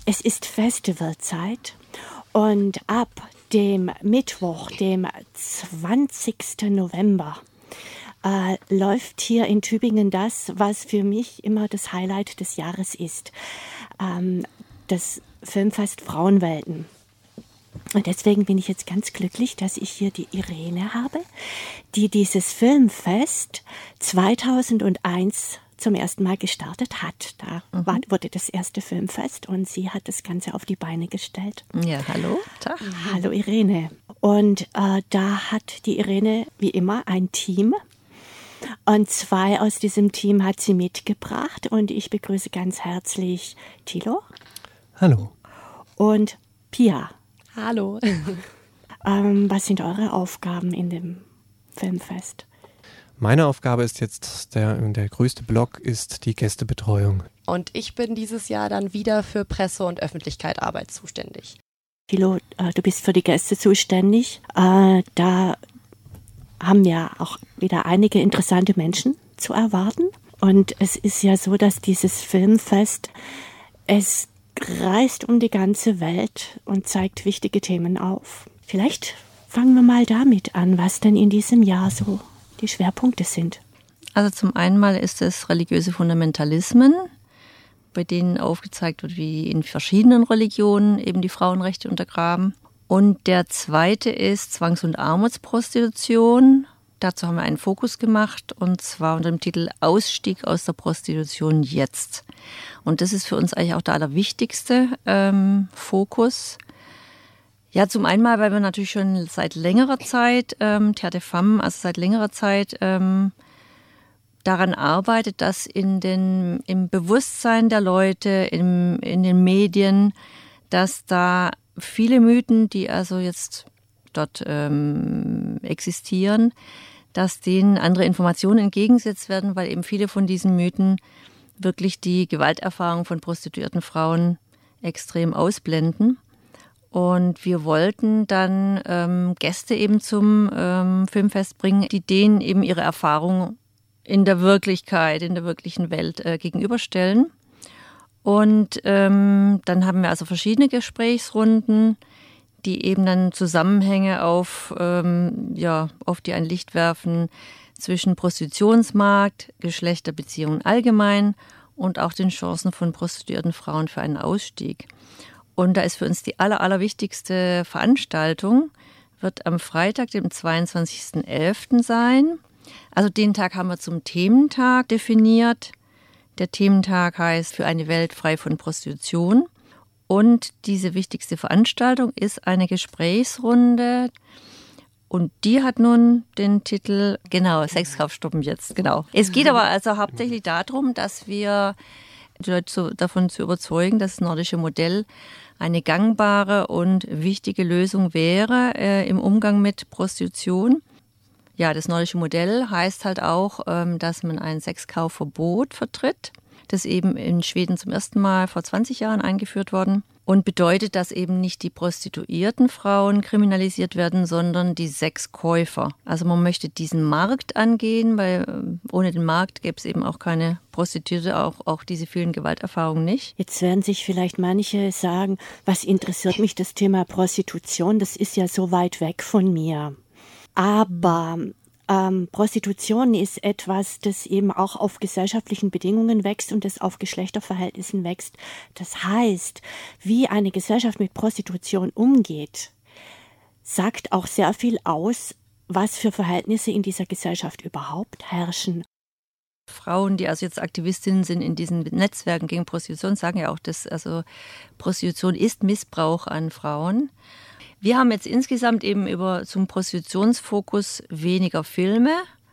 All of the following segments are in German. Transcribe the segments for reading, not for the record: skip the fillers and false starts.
Es ist Festivalzeit und ab dem Mittwoch, dem 20. November, läuft hier in Tübingen das, was für mich immer das Highlight des Jahres ist, das Filmfest Frauenwelten. Und deswegen bin ich jetzt ganz glücklich, dass ich hier die Irene habe, die dieses Filmfest 2001 zum ersten Mal gestartet hat. Da wurde das erste Filmfest und sie hat das Ganze auf die Beine gestellt. Ja, hallo. Tag. Hallo Irene. Und da hat die Irene wie immer ein Team. Und 2 aus diesem Team hat sie mitgebracht. Und ich begrüße ganz herzlich Thilo. Hallo. Und Pia. Hallo. Was sind eure Aufgaben in dem Filmfest? Meine Aufgabe ist jetzt, der größte Block ist die Gästebetreuung. Und ich bin dieses Jahr dann wieder für Presse- und Öffentlichkeitsarbeit zuständig. Thilo, du bist für die Gäste zuständig. Da haben wir auch wieder einige interessante Menschen zu erwarten. Und es ist ja so, dass dieses Filmfest, es reist um die ganze Welt und zeigt wichtige Themen auf. Vielleicht fangen wir mal damit an, was denn in diesem Jahr so die Schwerpunkte sind. Also zum einen mal ist es religiöse Fundamentalismen, bei denen aufgezeigt wird, wie in verschiedenen Religionen eben die Frauenrechte untergraben. Und der zweite ist Zwangs- und Armutsprostitution. Dazu haben wir einen Fokus gemacht, und zwar unter dem Titel Ausstieg aus der Prostitution jetzt. Und das ist für uns eigentlich auch der allerwichtigste Fokus. Ja, zum einen mal, weil wir natürlich schon seit längerer Zeit, Terre des Femmes, also seit längerer Zeit daran arbeitet, dass im Bewusstsein der Leute, in den Medien, dass da viele Mythen, die also jetzt dort existieren, dass denen andere Informationen entgegengesetzt werden, weil eben viele von diesen Mythen wirklich die Gewalterfahrung von prostituierten Frauen extrem ausblenden. Und wir wollten dann Gäste eben zum Filmfest bringen, die denen eben ihre Erfahrung in der Wirklichkeit, in der wirklichen Welt gegenüberstellen. Und dann haben wir also verschiedene Gesprächsrunden, die eben dann Zusammenhänge auf die ein Licht werfen zwischen Prostitutionsmarkt, Geschlechterbeziehungen allgemein und auch den Chancen von prostituierten Frauen für einen Ausstieg. Und da ist für uns die allerwichtigste Veranstaltung, wird am Freitag, dem 22.11. sein. Also den Tag haben wir zum Thementag definiert. Der Thementag heißt Für eine Welt frei von Prostitution. Und diese wichtigste Veranstaltung ist eine Gesprächsrunde. Und die hat nun den Titel, genau, Sexkauf stoppen jetzt, genau. Es geht aber also hauptsächlich darum, dass wir die Leute davon zu überzeugen, dass das nordische Modell eine gangbare und wichtige Lösung wäre im Umgang mit Prostitution. Ja, das nordische Modell heißt halt auch, dass man ein Sexkaufverbot vertritt. Das ist eben in Schweden zum ersten Mal vor 20 Jahren eingeführt worden und bedeutet, dass eben nicht die prostituierten Frauen kriminalisiert werden, sondern die Sexkäufer. Also man möchte diesen Markt angehen, weil ohne den Markt gäbe es eben auch keine Prostituierte, auch diese vielen Gewalterfahrungen nicht. Jetzt werden sich vielleicht manche sagen, was interessiert mich das Thema Prostitution? Das ist ja so weit weg von mir. Aber Prostitution ist etwas, das eben auch auf gesellschaftlichen Bedingungen wächst und das auf Geschlechterverhältnissen wächst. Das heißt, wie eine Gesellschaft mit Prostitution umgeht, sagt auch sehr viel aus, was für Verhältnisse in dieser Gesellschaft überhaupt herrschen. Frauen, die also jetzt Aktivistinnen sind in diesen Netzwerken gegen Prostitution, sagen ja auch, dass also Prostitution ist Missbrauch an Frauen. Wir haben jetzt insgesamt eben zum Prostitutionsfokus weniger Filme,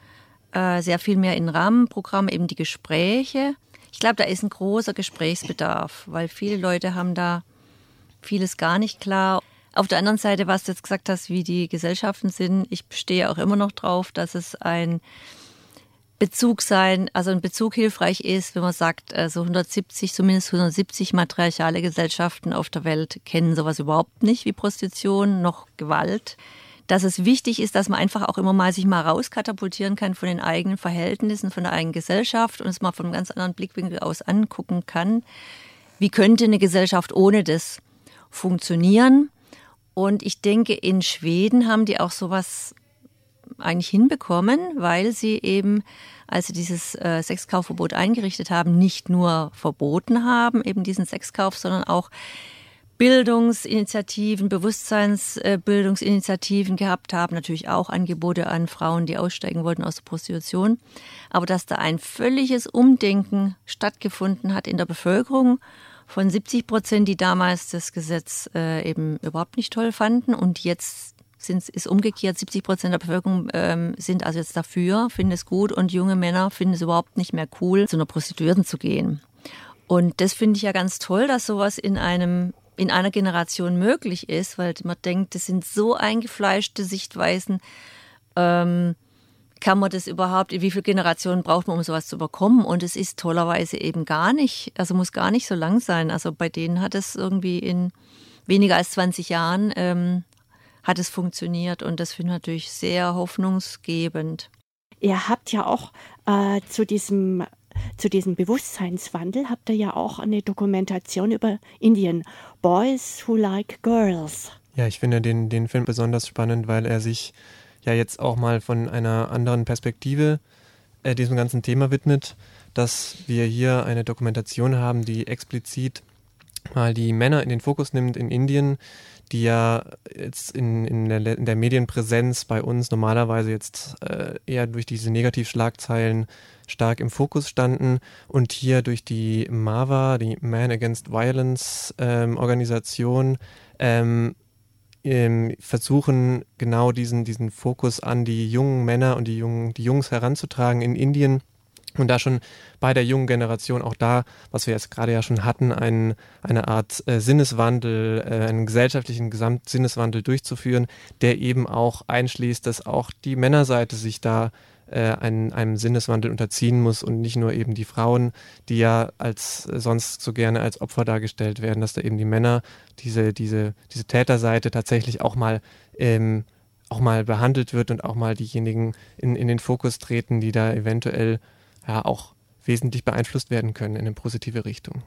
sehr viel mehr in Rahmenprogrammen, eben die Gespräche. Ich glaube, da ist ein großer Gesprächsbedarf, weil viele Leute haben da vieles gar nicht klar. Auf der anderen Seite, was du jetzt gesagt hast, wie die Gesellschaften sind, ich bestehe auch immer noch drauf, dass es ein Bezug hilfreich ist, wenn man sagt, also zumindest 170 matriarchale Gesellschaften auf der Welt kennen sowas überhaupt nicht wie Prostitution, noch Gewalt. Dass es wichtig ist, dass man einfach auch immer mal sich mal rauskatapultieren kann von den eigenen Verhältnissen, von der eigenen Gesellschaft und es mal von einem ganz anderen Blickwinkel aus angucken kann. wie könnte eine Gesellschaft ohne das funktionieren. Und ich denke, in Schweden haben die auch sowas eigentlich hinbekommen, weil sie eben, als sie dieses Sexkaufverbot eingerichtet haben, nicht nur verboten haben, eben diesen Sexkauf, sondern auch Bildungsinitiativen, Bewusstseinsbildungsinitiativen gehabt haben, natürlich auch Angebote an Frauen, die aussteigen wollten aus der Prostitution. Aber dass da ein völliges Umdenken stattgefunden hat in der Bevölkerung von 70%, die damals das Gesetz eben überhaupt nicht toll fanden, und jetzt ist umgekehrt, 70% der Bevölkerung sind also jetzt dafür, finden es gut, und junge Männer finden es überhaupt nicht mehr cool, zu einer Prostituierten zu gehen. Und das finde ich ja ganz toll, dass sowas in einer Generation möglich ist, weil man denkt, das sind so eingefleischte Sichtweisen. Kann man das überhaupt, wie viele Generationen braucht man, um sowas zu bekommen? Und es ist tollerweise eben gar nicht, also muss gar nicht so lang sein. Also bei denen hat es irgendwie in weniger als 20 Jahren hat es funktioniert, und das finde ich natürlich sehr hoffnungsgebend. Ihr habt ja auch zu diesem Bewusstseinswandel habt ihr ja auch eine Dokumentation über Indien, Boys Who Like Girls. Ja, ich finde den Film besonders spannend, weil er sich ja jetzt auch mal von einer anderen Perspektive diesem ganzen Thema widmet, dass wir hier eine Dokumentation haben, die explizit mal die Männer in den Fokus nimmt in Indien, die ja jetzt in der Medienpräsenz bei uns normalerweise jetzt eher durch diese Negativschlagzeilen stark im Fokus standen, und hier durch die MAVA, die Man Against Violence Organisation, versuchen genau diesen Fokus an die jungen Männer und die Jungs heranzutragen in Indien. Und da schon bei der jungen Generation auch da, was wir jetzt gerade ja schon hatten, eine Art Sinneswandel, einen gesellschaftlichen Gesamtsinneswandel durchzuführen, der eben auch einschließt, dass auch die Männerseite sich da einem Sinneswandel unterziehen muss und nicht nur eben die Frauen, die ja sonst so gerne als Opfer dargestellt werden, dass da eben die Männer diese Täterseite tatsächlich auch mal behandelt wird und auch mal diejenigen in den Fokus treten, die da eventuell ja auch wesentlich beeinflusst werden können in eine positive Richtung.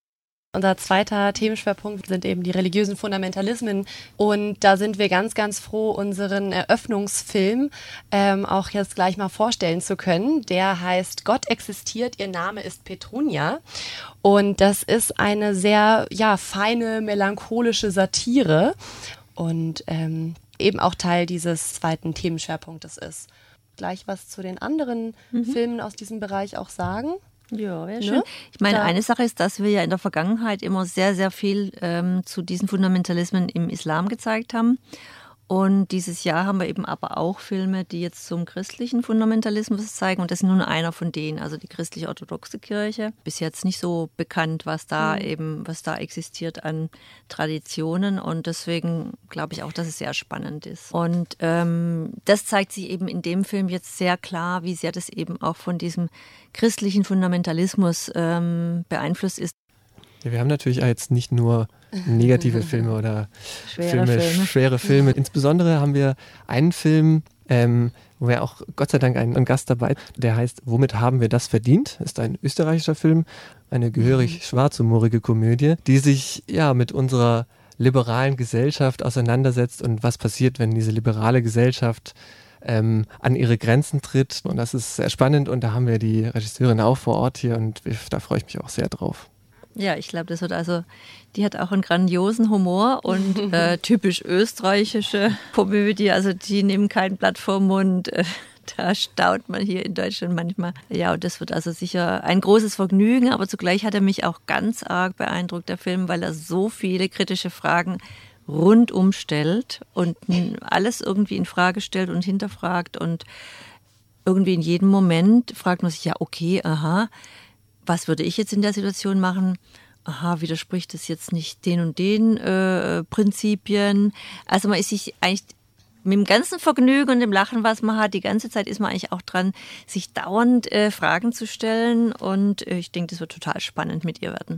Unser zweiter Themenschwerpunkt sind eben die religiösen Fundamentalismen, und da sind wir ganz, ganz froh, unseren Eröffnungsfilm auch jetzt gleich mal vorstellen zu können. Der heißt Gott existiert, ihr Name ist Petunia, und das ist eine sehr feine, melancholische Satire und eben auch Teil dieses zweiten Themenschwerpunktes ist. Gleich was zu den anderen Filmen aus diesem Bereich auch sagen? Ja, wäre schön. Ich meine, eine Sache ist, dass wir ja in der Vergangenheit immer sehr, sehr viel zu diesen Fundamentalismen im Islam gezeigt haben. Und dieses Jahr haben wir eben aber auch Filme, die jetzt zum christlichen Fundamentalismus zeigen. Und das ist nur einer von denen, also die christlich-orthodoxe Kirche. Bis jetzt nicht so bekannt, was da existiert an Traditionen. Und deswegen glaube ich auch, dass es sehr spannend ist. Und das zeigt sich eben in dem Film jetzt sehr klar, wie sehr das eben auch von diesem christlichen Fundamentalismus beeinflusst ist. Ja, wir haben natürlich jetzt nicht nur negative Filme oder schwere Filme. Insbesondere haben wir einen Film, wo wir auch Gott sei Dank einen Gast dabei, der heißt Womit haben wir das verdient? Ist ein österreichischer Film, eine gehörig schwarzhumorige Komödie, die sich mit unserer liberalen Gesellschaft auseinandersetzt und was passiert, wenn diese liberale Gesellschaft an ihre Grenzen tritt. Und das ist sehr spannend, und da haben wir die Regisseurin auch vor Ort hier, und da freue ich mich auch sehr drauf. Ja, ich glaube, die hat auch einen grandiosen Humor und typisch österreichische Komödie, also die nehmen kein Blatt vom Mund. Da staunt man hier in Deutschland manchmal. Ja, und das wird also sicher ein großes Vergnügen, aber zugleich hat er mich auch ganz arg beeindruckt, der Film, weil er so viele kritische Fragen rundum stellt und alles irgendwie in Frage stellt und hinterfragt, und irgendwie in jedem Moment fragt man sich, ja, okay, was würde ich jetzt in der Situation machen? Widerspricht das jetzt nicht den und den Prinzipien? Also man ist sich eigentlich mit dem ganzen Vergnügen und dem Lachen, was man hat, die ganze Zeit ist man eigentlich auch dran, sich dauernd Fragen zu stellen, und ich denke, das wird total spannend mit ihr werden.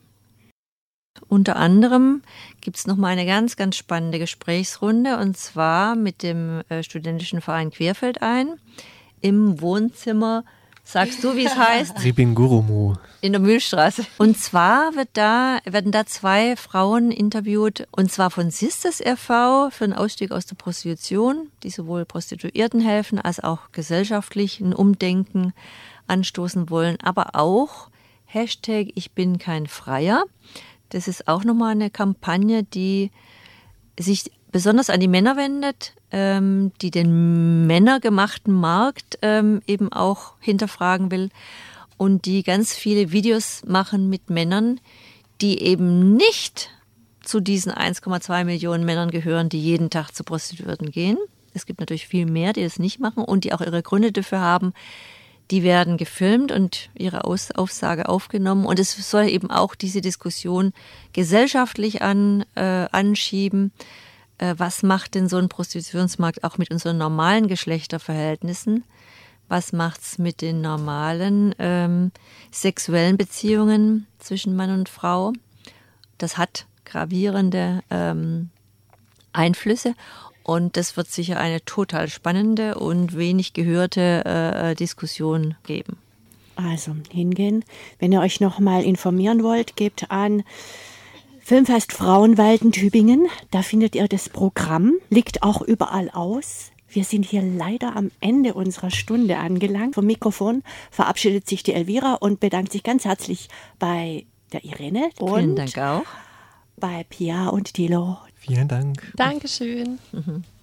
Unter anderem gibt es nochmal eine ganz, ganz spannende Gesprächsrunde, und zwar mit dem studentischen Verein Querfeldein im Wohnzimmer Sagst du, wie es heißt? Ribingurumu. In der Mühlstraße. Und zwar werden da 2 Frauen interviewt, und zwar von Sisters e.V. für einen Ausstieg aus der Prostitution, die sowohl Prostituierten helfen, als auch gesellschaftlich ein Umdenken anstoßen wollen, aber auch Hashtag Ich bin kein Freier. Das ist auch nochmal eine Kampagne, die sich besonders an die Männer wendet, die den männergemachten Markt eben auch hinterfragen will und die ganz viele Videos machen mit Männern, die eben nicht zu diesen 1,2 Millionen Männern gehören, die jeden Tag zu Prostituierten gehen. Es gibt natürlich viel mehr, die das nicht machen und die auch ihre Gründe dafür haben. Die werden gefilmt und ihre Aussage aufgenommen. Und es soll eben auch diese Diskussion gesellschaftlich anschieben. Was macht denn so ein Prostitutionsmarkt auch mit unseren normalen Geschlechterverhältnissen? Was macht's mit den normalen sexuellen Beziehungen zwischen Mann und Frau? Das hat gravierende Einflüsse. Und das wird sicher eine total spannende und wenig gehörte Diskussion geben. Also hingehen. Wenn ihr euch noch mal informieren wollt, gebt an Filmfest Frauenwald in Tübingen. Da findet ihr das Programm. Liegt auch überall aus. Wir sind hier leider am Ende unserer Stunde angelangt. Vom Mikrofon verabschiedet sich die Elvira und bedankt sich ganz herzlich bei der Irene. Vielen Dank auch. Bei Pia und Thilo. Vielen Dank. Dankeschön. Mhm.